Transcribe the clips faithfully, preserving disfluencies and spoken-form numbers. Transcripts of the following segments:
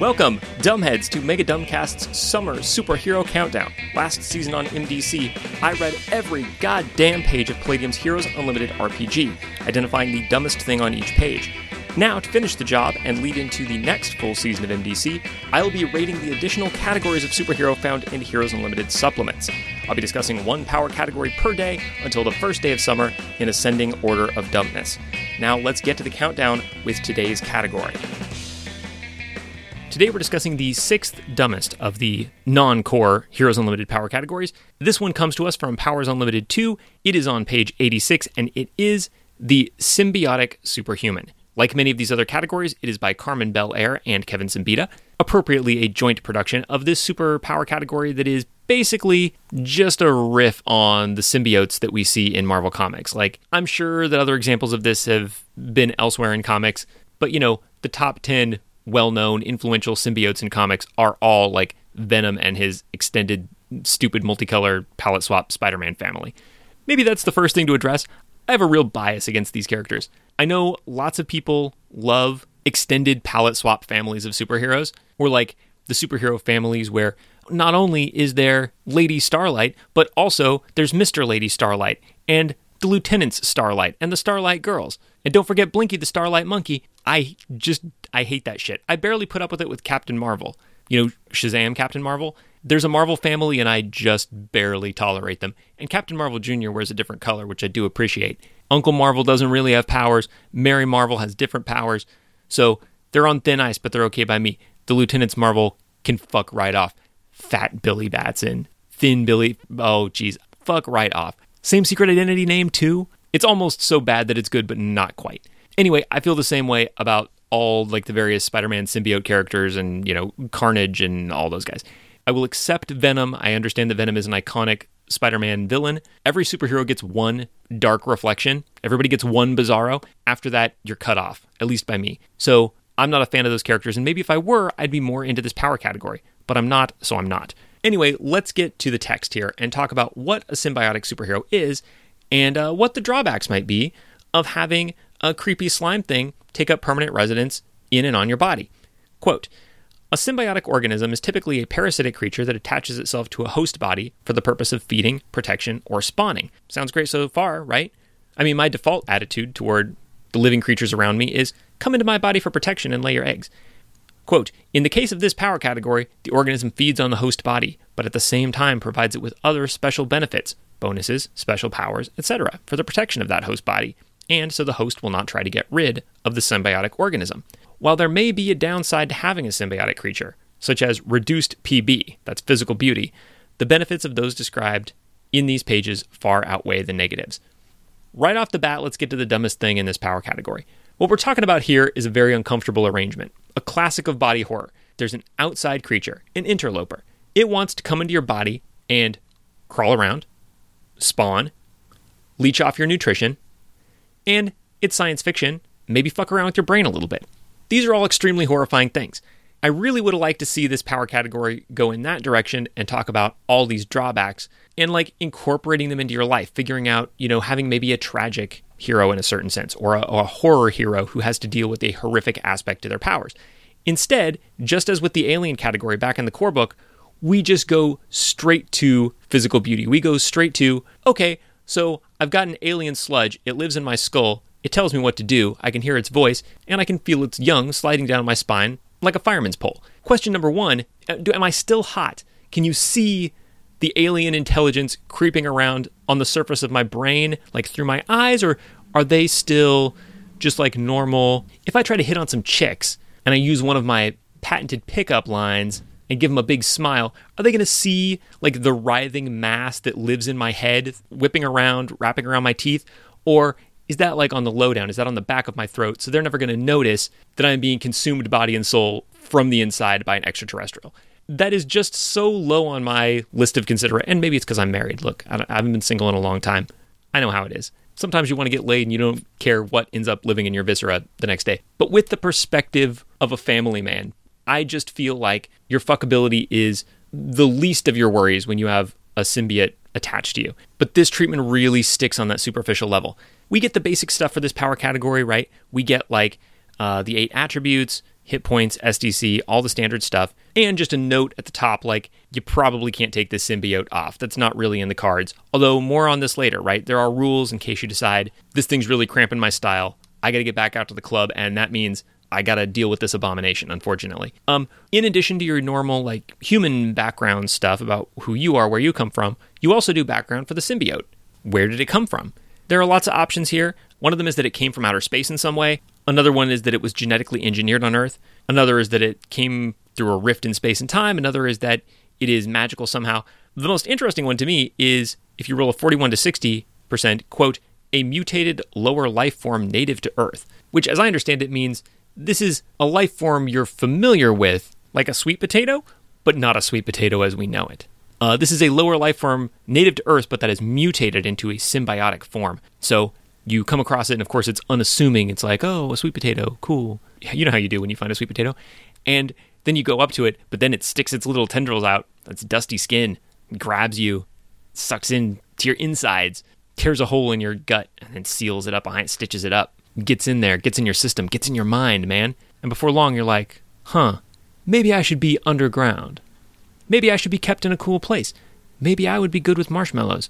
Welcome, Dumbheads, to Mega Dumbcast's Summer Superhero Countdown. Last season on M D C, I read every goddamn page of Palladium's Heroes Unlimited R P G, identifying the dumbest thing on each page. Now, to finish the job and lead into the next full season of M D C, I will be rating the additional categories of superhero found in Heroes Unlimited supplements. I'll be discussing one power category per day until the first day of summer in ascending order of dumbness. Now, let's get to the countdown with today's category. Today we're discussing the sixth dumbest of the non-core Heroes Unlimited power categories. This one comes to us from Powers Unlimited two. It is on page eighty-six, and it is the Symbiotic Superhuman. Like many of these other categories, it is by Carmen Belair and Kevin Siembieda, appropriately a joint production of this superpower category that is basically just a riff on the symbiotes that we see in Marvel Comics. Like, I'm sure that other examples of this have been elsewhere in comics, but you know, the top ten well-known, influential symbiotes in comics are all like Venom and his extended, stupid, multicolor palette swap Spider-Man family. Maybe that's the first thing to address. I have a real bias against these characters. I know lots of people love extended palette swap families of superheroes, or like the superhero families where not only is there Lady Starlight, but also there's Mister Lady Starlight, and the Lieutenant's Starlight, and the Starlight Girls. And don't forget Blinky the Starlight Monkey. I just, I hate that shit. I barely put up with it with Captain Marvel. You know, Shazam Captain Marvel? There's a Marvel family and I just barely tolerate them. And Captain Marvel Junior wears a different color, which I do appreciate. Uncle Marvel doesn't really have powers. Mary Marvel has different powers. So they're on thin ice, but they're okay by me. The Lieutenants Marvel can fuck right off. Fat Billy Batson. Thin Billy. Oh, geez. Fuck right off. Same secret identity name, too. It's almost so bad that it's good, but not quite. Anyway, I feel the same way about all like the various Spider-Man symbiote characters and, you know, Carnage and all those guys. I will accept Venom. I understand that Venom is an iconic Spider-Man villain. Every superhero gets one dark reflection. Everybody gets one Bizarro. After that, you're cut off, at least by me. So I'm not a fan of those characters, and maybe if I were, I'd be more into this power category. But I'm not, so I'm not. Anyway, let's get to the text here and talk about what a symbiotic superhero is and uh, what the drawbacks might be of having a creepy slime thing take up permanent residence in and on your body. Quote, a symbiotic organism is typically a parasitic creature that attaches itself to a host body for the purpose of feeding, protection, or spawning. Sounds great so far, right? I mean, my default attitude toward the living creatures around me is come into my body for protection and lay your eggs. Quote, in the case of this power category, the organism feeds on the host body, but at the same time provides it with other special benefits, bonuses, special powers, et cetera, for the protection of that host body, and so the host will not try to get rid of the symbiotic organism. While there may be a downside to having a symbiotic creature, such as reduced P B, that's physical beauty, the benefits of those described in these pages far outweigh the negatives. Right off the bat, let's get to the dumbest thing in this power category. What we're talking about here is a very uncomfortable arrangement, a classic of body horror. There's an outside creature, an interloper. It wants to come into your body and crawl around, spawn, leech off your nutrition, and it's science fiction, maybe fuck around with your brain a little bit. These are all extremely horrifying things. I really would have liked to see this power category go in that direction and talk about all these drawbacks and like incorporating them into your life, figuring out, you know, having maybe a tragic hero in a certain sense or a, or a horror hero who has to deal with a horrific aspect to their powers. Instead, just as with the alien category back in the core book, we just go straight to physical beauty. We go straight to, okay, so I've got an alien sludge. It lives in my skull. It tells me what to do. I can hear its voice, and I can feel its young sliding down my spine like a fireman's pole. Question number one, do, am I still hot? Can you see the alien intelligence creeping around on the surface of my brain, like through my eyes, or are they still just like normal? If I try to hit on some chicks, and I use one of my patented pickup lines and give them a big smile, are they going to see like the writhing mass that lives in my head, whipping around, wrapping around my teeth? Or is that like on the lowdown? Is that on the back of my throat? So they're never going to notice that I'm being consumed body and soul from the inside by an extraterrestrial. That is just so low on my list of consideration. And maybe it's because I'm married. Look, I, I haven't been single in a long time. I know how it is. Sometimes you want to get laid and you don't care what ends up living in your viscera the next day. But with the perspective of a family man, I just feel like your fuckability is the least of your worries when you have a symbiote attached to you. But this treatment really sticks on that superficial level. We get the basic stuff for this power category, right? We get like uh, the eight attributes, hit points, S D C, all the standard stuff. And just a note at the top, like, you probably can't take this symbiote off. That's not really in the cards. Although, more on this later, right? There are rules in case you decide, this thing's really cramping my style. I got to get back out to the club, and that means I got to deal with this abomination, unfortunately. Um, in addition to your normal, like, human background stuff about who you are, where you come from, you also do background for the symbiote. Where did it come from? There are lots of options here. One of them is that it came from outer space in some way. Another one is that it was genetically engineered on Earth. Another is that it came through a rift in space and time. Another is that it is magical somehow. The most interesting one to me is, if you roll a forty-one to sixty percent, quote, a mutated lower life form native to Earth, which, as I understand it, means this is a life form you're familiar with, like a sweet potato, but not a sweet potato as we know it. Uh, this is a lower life form native to Earth, but that is mutated into a symbiotic form. So you come across it, and of course it's unassuming. It's like, oh, a sweet potato, cool. You know how you do when you find a sweet potato. And then you go up to it, but then it sticks its little tendrils out, its dusty skin, grabs you, sucks in to your insides, tears a hole in your gut, and then seals it up behind, stitches it up, gets in there, gets in your system, gets in your mind, man. And before long, you're like, huh, maybe I should be underground. Maybe I should be kept in a cool place. Maybe I would be good with marshmallows.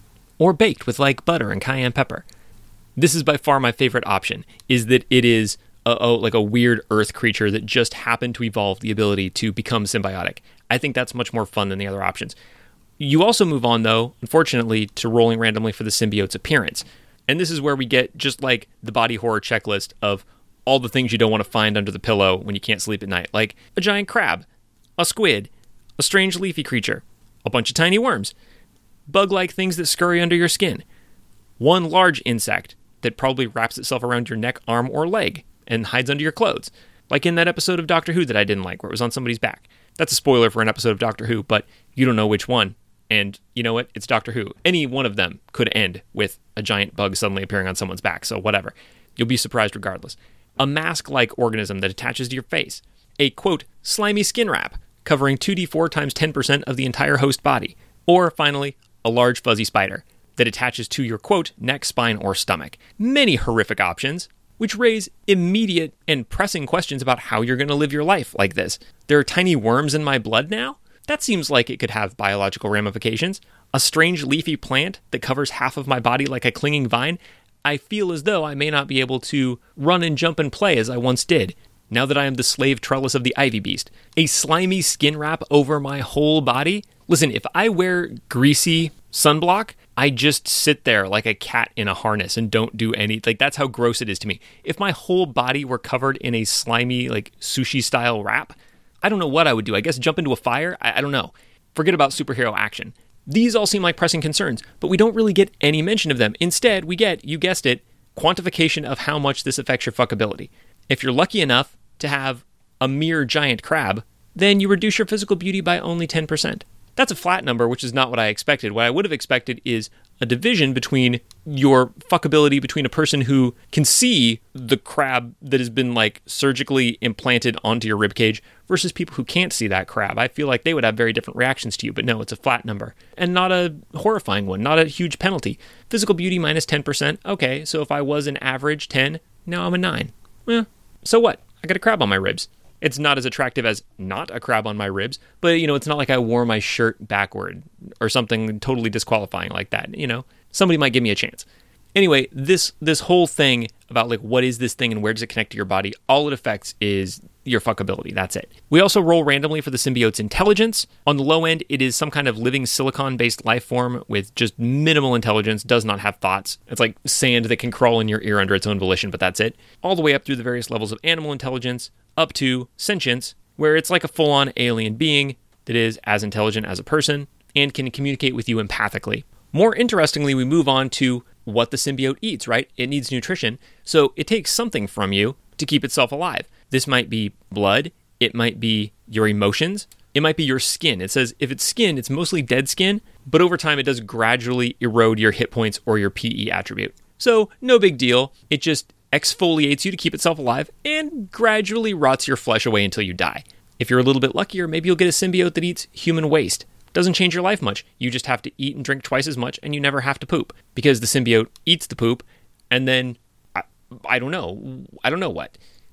Or baked with, like, butter and cayenne pepper. This is by far my favorite option, is that it is a, a, like a weird Earth creature that just happened to evolve the ability to become symbiotic. I think that's much more fun than the other options. You also move on, though, unfortunately, to rolling randomly for the symbiote's appearance. And this is where we get just like the body horror checklist of all the things you don't want to find under the pillow when you can't sleep at night. Like a giant crab, a squid, a strange leafy creature, a bunch of tiny worms, bug-like things that scurry under your skin, one large insect that probably wraps itself around your neck, arm, or leg and hides under your clothes. Like in that episode of Doctor Who that I didn't like, where it was on somebody's back. That's a spoiler for an episode of Doctor Who, but you don't know which one. And you know what? It's Doctor Who. Any one of them could end with a giant bug suddenly appearing on someone's back, so whatever. You'll be surprised regardless. A mask-like organism that attaches to your face. A, quote, slimy skin wrap, covering two d four times ten percent of the entire host body. Or, finally, a large fuzzy spider that attaches to your, quote, neck, spine, or stomach. Many horrific options, which raise immediate and pressing questions about how you're going to live your life like this. There are tiny worms in my blood now? That seems like it could have biological ramifications. A strange leafy plant that covers half of my body like a clinging vine. I feel as though I may not be able to run and jump and play as I once did, now that I am the slave trellis of the ivy beast. A slimy skin wrap over my whole body? Listen, if I wear greasy sunblock, I just sit there like a cat in a harness and don't do any, like, that's how gross it is to me. If my whole body were covered in a slimy, like, sushi-style wrap, I don't know what I would do. I guess jump into a fire? I, I don't know. Forget about superhero action. These all seem like pressing concerns, but we don't really get any mention of them. Instead, we get, you guessed it, quantification of how much this affects your fuckability. If you're lucky enough to have a mere giant crab, then you reduce your physical beauty by only ten percent. That's a flat number, which is not what I expected. What I would have expected is a division between your fuckability between a person who can see the crab that has been, like, surgically implanted onto your ribcage versus people who can't see that crab. I feel like they would have very different reactions to you, but no, it's a flat number. And not a horrifying one, not a huge penalty. Physical beauty minus ten percent. Okay, so if I was an average ten, now I'm a nine. Eh, so what? I got a crab on my ribs. It's not as attractive as not a crab on my ribs, but, you know, it's not like I wore my shirt backward or something totally disqualifying like that. You know, somebody might give me a chance. Anyway, this this whole thing about, like, what is this thing and where does it connect to your body, all it affects is your fuckability. That's it. We also roll randomly for the symbiote's intelligence. On the low end, it is some kind of living silicon-based life form with just minimal intelligence, does not have thoughts. It's like sand that can crawl in your ear under its own volition, but that's it. All the way up through the various levels of animal intelligence, up to sentience, where it's like a full-on alien being that is as intelligent as a person and can communicate with you empathically. More interestingly, we move on to what the symbiote eats, right? It needs nutrition, so it takes something from you to keep itself alive. This might be blood, it might be your emotions, it might be your skin. It says if it's skin, it's mostly dead skin, but over time it does gradually erode your hit points or your P E attribute. So no big deal, it just exfoliates you to keep itself alive and gradually rots your flesh away until you die. If you're a little bit luckier, maybe you'll get a symbiote that eats human waste. Doesn't change your life much. You just have to eat and drink twice as much and you never have to poop because the symbiote eats the poop and then, I, I don't know, I don't know what.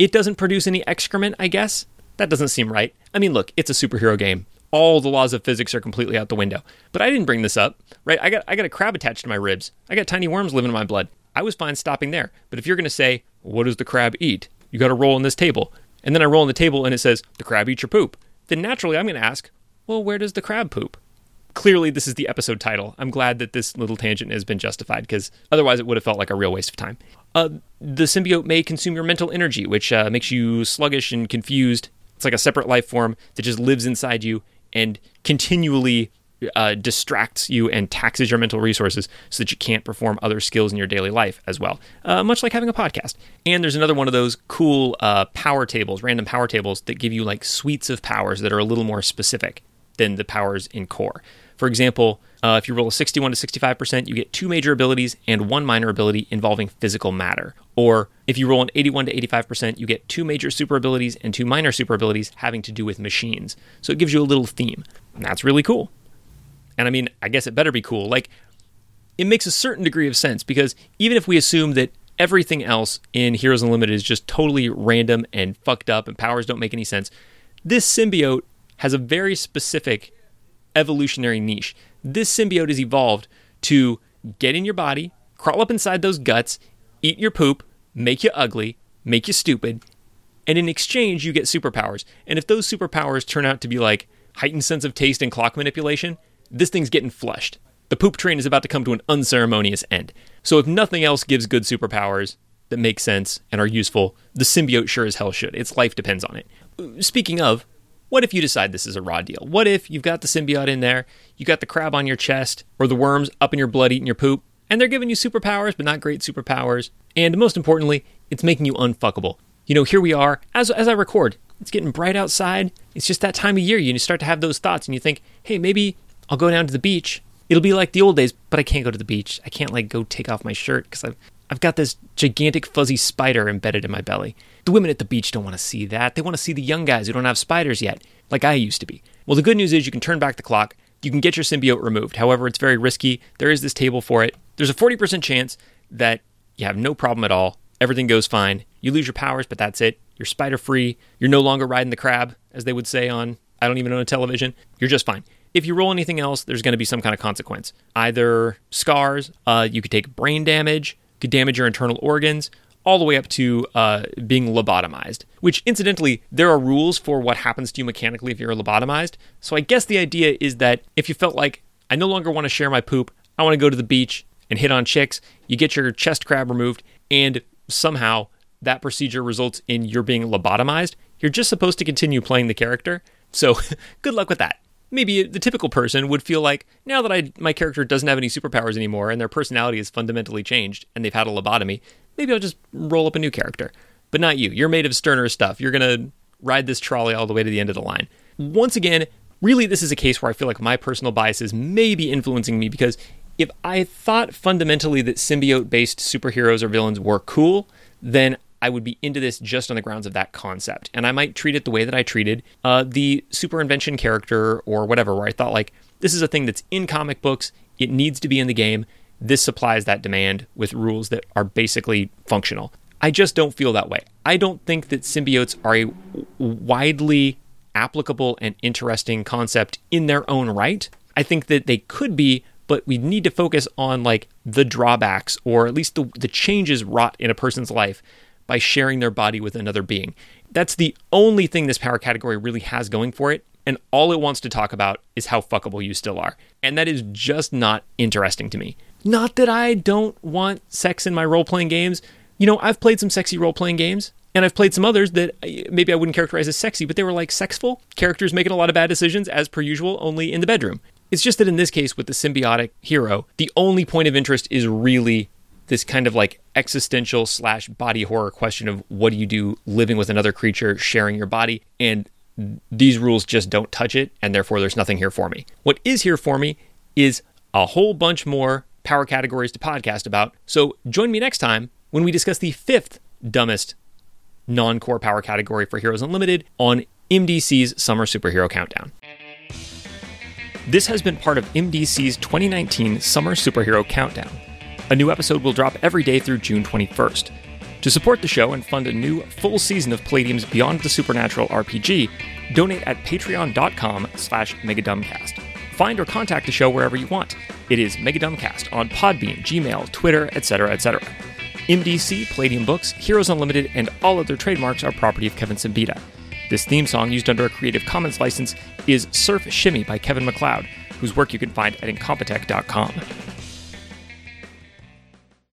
It doesn't produce any excrement, I guess? That doesn't seem right. I mean, look, it's a superhero game. All the laws of physics are completely out the window. But I didn't bring this up, right? I got I got a crab attached to my ribs. I got tiny worms living in my blood. I was fine stopping there. But if you're going to say, what does the crab eat? You got to roll on this table. And then I roll on the table and it says, the crab eats your poop. Then naturally I'm going to ask, well, where does the crab poop? Clearly, this is the episode title. I'm glad that this little tangent has been justified, because otherwise it would have felt like a real waste of time. Uh, the symbiote may consume your mental energy, which uh, makes you sluggish and confused. It's like a separate life form that just lives inside you and continually uh, distracts you and taxes your mental resources so that you can't perform other skills in your daily life as well, uh, much like having a podcast. And there's another one of those cool uh, power tables, random power tables that give you like suites of powers that are a little more specific than the powers in core. For example, uh, if you roll a sixty-one to sixty-five percent, you get two major abilities and one minor ability involving physical matter. Or if you roll an eighty-one to eighty-five percent, you get two major super abilities and two minor super abilities having to do with machines. So it gives you a little theme. And that's really cool. And I mean, I guess it better be cool. Like, it makes a certain degree of sense, because even if we assume that everything else in Heroes Unlimited is just totally random and fucked up and powers don't make any sense, this symbiote has a very specific evolutionary niche. This symbiote is evolved to get in your body, crawl up inside those guts, eat your poop, make you ugly, make you stupid, and in exchange you get superpowers. And if those superpowers turn out to be like heightened sense of taste and clock manipulation, this thing's getting flushed. The poop train is about to come to an unceremonious end. So if nothing else gives good superpowers that make sense and are useful, the symbiote sure as hell should. Its life depends on it. Speaking of, what if you decide this is a raw deal? What if you've got the symbiote in there, you got the crab on your chest, or the worms up in your blood eating your poop, and they're giving you superpowers, but not great superpowers, and most importantly, it's making you unfuckable. You know, here we are, as as I record, it's getting bright outside, it's just that time of year, you start to have those thoughts, and you think, hey, maybe I'll go down to the beach. It'll be like the old days, but I can't go to the beach. I can't, like, go take off my shirt, because I've, I've got this gigantic fuzzy spider embedded in my belly. The women at the beach don't want to see that. They want to see the young guys who don't have spiders yet, like I used to be. Well, the good news is you can turn back the clock. You can get your symbiote removed. However, it's very risky. There is this table for it. There's a forty percent chance that you have no problem at all. Everything goes fine. You lose your powers, but that's it. You're spider-free. You're no longer riding the crab, as they would say on, I don't even own a television. You're just fine. If you roll anything else, there's going to be some kind of consequence. Either scars, uh, you could take brain damage, could damage your internal organs, all the way up to uh, being lobotomized, which incidentally, there are rules for what happens to you mechanically if you're lobotomized. So I guess the idea is that if you felt like, I no longer want to share my poop, I want to go to the beach and hit on chicks, you get your chest crab removed, and somehow that procedure results in your being lobotomized, you're just supposed to continue playing the character. So good luck with that. Maybe the typical person would feel like, now that I my character doesn't have any superpowers anymore and their personality has fundamentally changed and they've had a lobotomy, maybe I'll just roll up a new character. But not you. You're made of sterner stuff. You're going to ride this trolley all the way to the end of the line. Once again, really this is a case where I feel like my personal biases may be influencing me, because if I thought fundamentally that symbiote-based superheroes or villains were cool, then I would be into this just on the grounds of that concept. And I might treat it the way that I treated uh, the super invention character or whatever, where I thought, like, this is a thing that's in comic books, it needs to be in the game, this supplies that demand with rules that are basically functional. I just don't feel that way. I don't think that symbiotes are a widely applicable and interesting concept in their own right. I think that they could be, but we need to focus on, like, the drawbacks, or at least the, the changes wrought in a person's life by sharing their body with another being. That's the only thing this power category really has going for it, and all it wants to talk about is how fuckable you still are. And that is just not interesting to me. Not that I don't want sex in my role-playing games. You know, I've played some sexy role-playing games, and I've played some others that maybe I wouldn't characterize as sexy, but they were like sexful. Characters making a lot of bad decisions, as per usual, only in the bedroom. It's just that in this case, with the symbiotic hero, the only point of interest is really this kind of like existential slash body horror question of what do you do living with another creature, sharing your body, and these rules just don't touch it, and therefore there's nothing here for me. What is here for me is a whole bunch more power categories to podcast about, so join me next time when we discuss the fifth dumbest non-core power category for Heroes Unlimited on M D C's Summer Superhero Countdown. This has been part of M D C's twenty nineteen Summer Superhero Countdown. A new episode will drop every day through June twenty-first. To support the show and fund a new full season of Palladium's Beyond the Supernatural R P G, donate at patreon.com slash megadumbcast. Find or contact the show wherever you want. It is Megadumbcast on Podbean, Gmail, Twitter, et cetera, et cetera. M D C, Palladium Books, Heroes Unlimited, and all other trademarks are property of Kevin Simbita. This theme song, used under a Creative Commons license, is Surf Shimmy by Kevin MacLeod, whose work you can find at incompetech dot com.